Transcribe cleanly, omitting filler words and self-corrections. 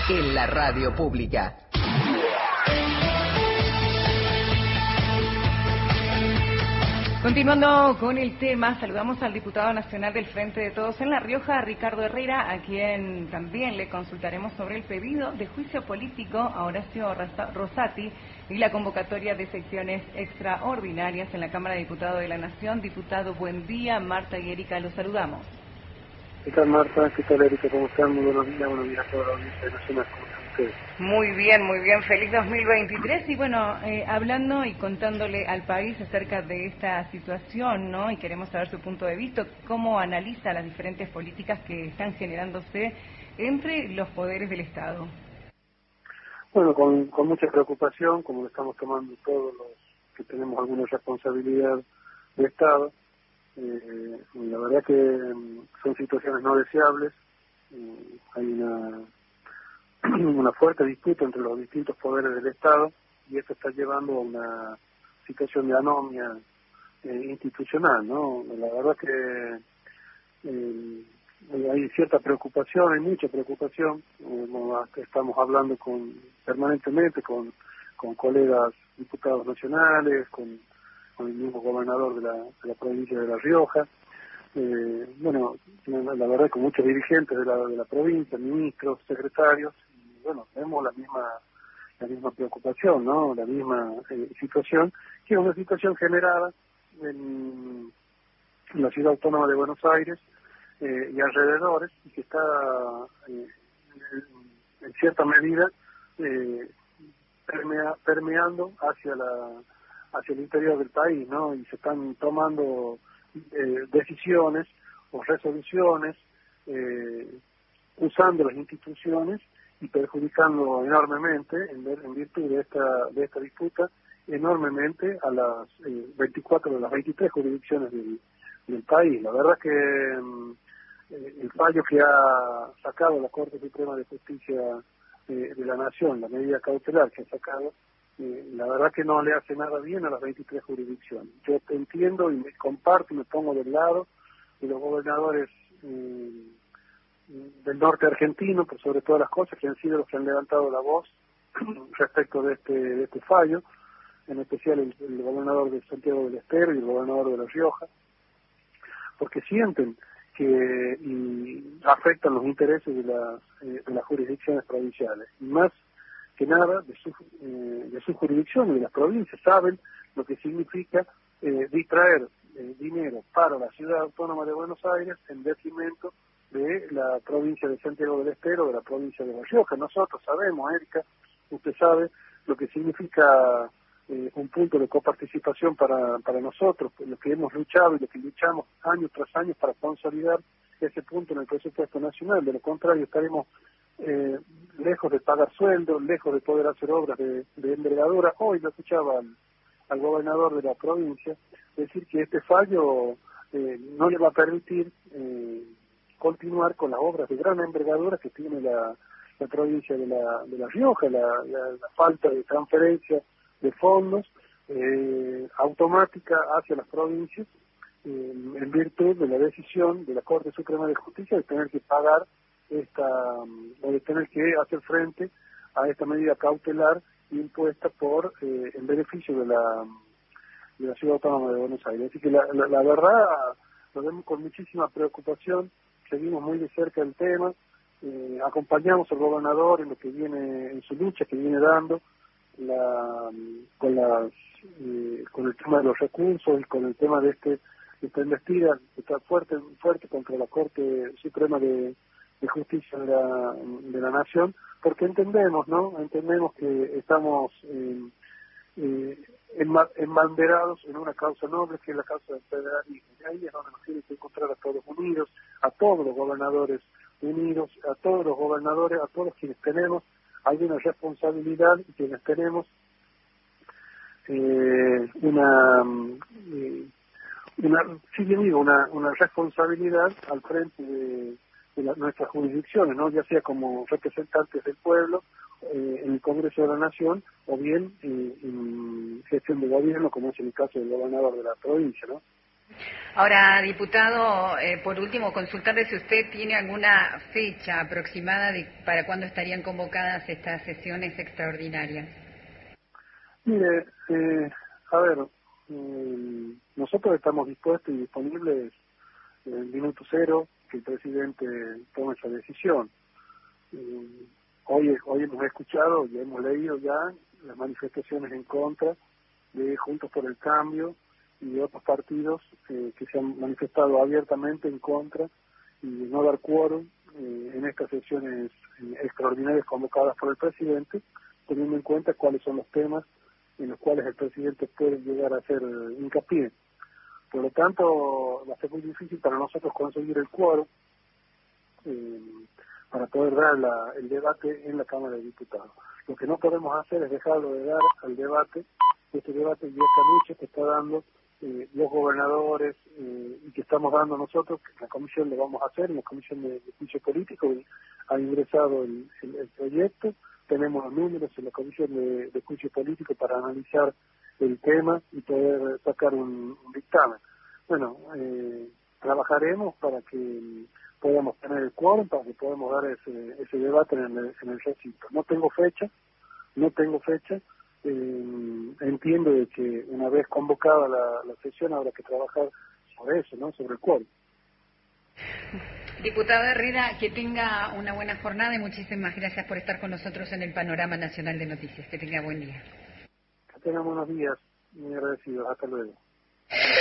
en la radio pública. Continuando con el tema, saludamos al diputado nacional del Frente de Todos en La Rioja, Ricardo Herrera, a quien también le consultaremos sobre el pedido de juicio político a Horacio Rosati y la convocatoria de secciones extraordinarias en la Cámara de Diputados de la Nación. Diputado, buen día. Marta y Erika, los saludamos. ¿Qué tal, Marta? ¿Qué tal, Erika? ¿Cómo están? Muy buenos días a toda la audiencia nacional. ¿Cómo están ustedes? Muy bien. Feliz 2023. Y bueno, hablando y contándole al país acerca de esta situación, ¿no? Y queremos saber su punto de vista, cómo analiza las diferentes políticas que están generándose entre los poderes del Estado. Bueno, con mucha preocupación, como lo estamos tomando todos los que tenemos alguna responsabilidad de Estado. La verdad que son situaciones no deseables. Hay una fuerte disputa entre los distintos poderes del Estado y esto está llevando a una situación de anomia institucional, ¿no? La verdad que hay cierta preocupación, hay mucha preocupación. Estamos hablando permanentemente con colegas diputados nacionales, con el mismo gobernador de la provincia de La Rioja. Bueno, la verdad con muchos dirigentes de la provincia, ministros, secretarios, y bueno, vemos la misma preocupación, ¿no? La misma situación, que es una situación generada en la ciudad autónoma de Buenos Aires y alrededores, y que está en cierta medida permeando hacia el interior del país, ¿no? Y se están tomando decisiones o resoluciones usando las instituciones y perjudicando enormemente, en virtud de esta disputa, enormemente a las 24 de las 23 jurisdicciones del país. La verdad que el fallo que ha sacado la Corte Suprema de Justicia de la Nación, la medida cautelar que ha sacado, la verdad que no le hace nada bien a las 23 jurisdicciones. Yo te entiendo y me comparto y me pongo del lado de los gobernadores del norte argentino, por sobre todas las cosas, que han sido los que han levantado la voz respecto de este fallo, en especial el gobernador de Santiago del Estero y el gobernador de La Rioja, porque sienten que afectan los intereses de las jurisdicciones provinciales, y más que nada de sus jurisdicciones y de las provincias. Saben lo que significa distraer dinero para la ciudad autónoma de Buenos Aires en detrimento de la provincia de Santiago del Estero, de la provincia de La Rioja. Nosotros sabemos, Erika, usted sabe lo que significa un punto de coparticipación para nosotros, lo que hemos luchado y lo que luchamos año tras año para consolidar ese punto en el presupuesto nacional. De lo contrario, estaremos lejos de pagar sueldos, lejos de poder hacer obras de envergadura. Hoy lo escuchaba al gobernador de la provincia decir que este fallo no le va a permitir continuar con las obras de gran envergadura que tiene la provincia de la Rioja, la falta de transferencia de fondos automática hacia las provincias en virtud de la decisión de la Corte Suprema de Justicia de tener que pagar o de tener que hacer frente a esta medida cautelar impuesta en beneficio de la ciudad autónoma de Buenos Aires. Así que la verdad lo vemos con muchísima preocupación, seguimos muy de cerca el tema, acompañamos al gobernador en lo que viene, en su lucha que viene dando con el tema de los recursos y con el tema de esta investida que está fuerte contra la Corte Suprema de Justicia de la Nación, porque entendemos que estamos embanderados en una causa noble, que es la causa del federalismo, y ahí es donde nos tiene que encontrar a todos unidos, a todos los gobernadores unidos, a todos quienes tenemos alguna responsabilidad y quienes tenemos una responsabilidad al frente de nuestras jurisdicciones, ¿no? Ya sea como representantes del pueblo en el Congreso de la Nación o bien en gestión de gobierno, como es el caso del gobernador de la provincia, ¿no? Ahora, diputado, por último, consultarle si usted tiene alguna fecha aproximada para cuándo estarían convocadas estas sesiones extraordinarias. Mire, a ver, nosotros estamos dispuestos y disponibles en el minuto cero que el presidente tome esa decisión. Hoy hemos escuchado y hemos leído ya las manifestaciones en contra de Juntos por el Cambio y de otros partidos que se han manifestado abiertamente en contra y de no dar quórum en estas sesiones extraordinarias convocadas por el presidente, teniendo en cuenta cuáles son los temas en los cuales el presidente puede llegar a hacer hincapié. Por lo tanto, va a ser muy difícil para nosotros conseguir el quórum para poder dar el debate en la Cámara de Diputados. Lo que no podemos hacer es dejarlo de dar al debate, este debate y esta lucha que está dando los gobernadores y que estamos dando nosotros, que en la comisión lo vamos a hacer, en la comisión de juicio político ha ingresado el proyecto, tenemos los números en la comisión de juicio político para analizar el tema y poder sacar un dictamen. Bueno, trabajaremos para que podamos tener el quórum, para que podamos dar ese debate en el recinto. No tengo fecha, entiendo de que una vez convocada la sesión habrá que trabajar sobre eso, ¿no? Sobre el quórum. Diputado Herrera, que tenga una buena jornada y muchísimas gracias por estar con nosotros en el Panorama Nacional de Noticias. Que tenga buen día. Que tengan buenos días, muy agradecidos. Hasta luego.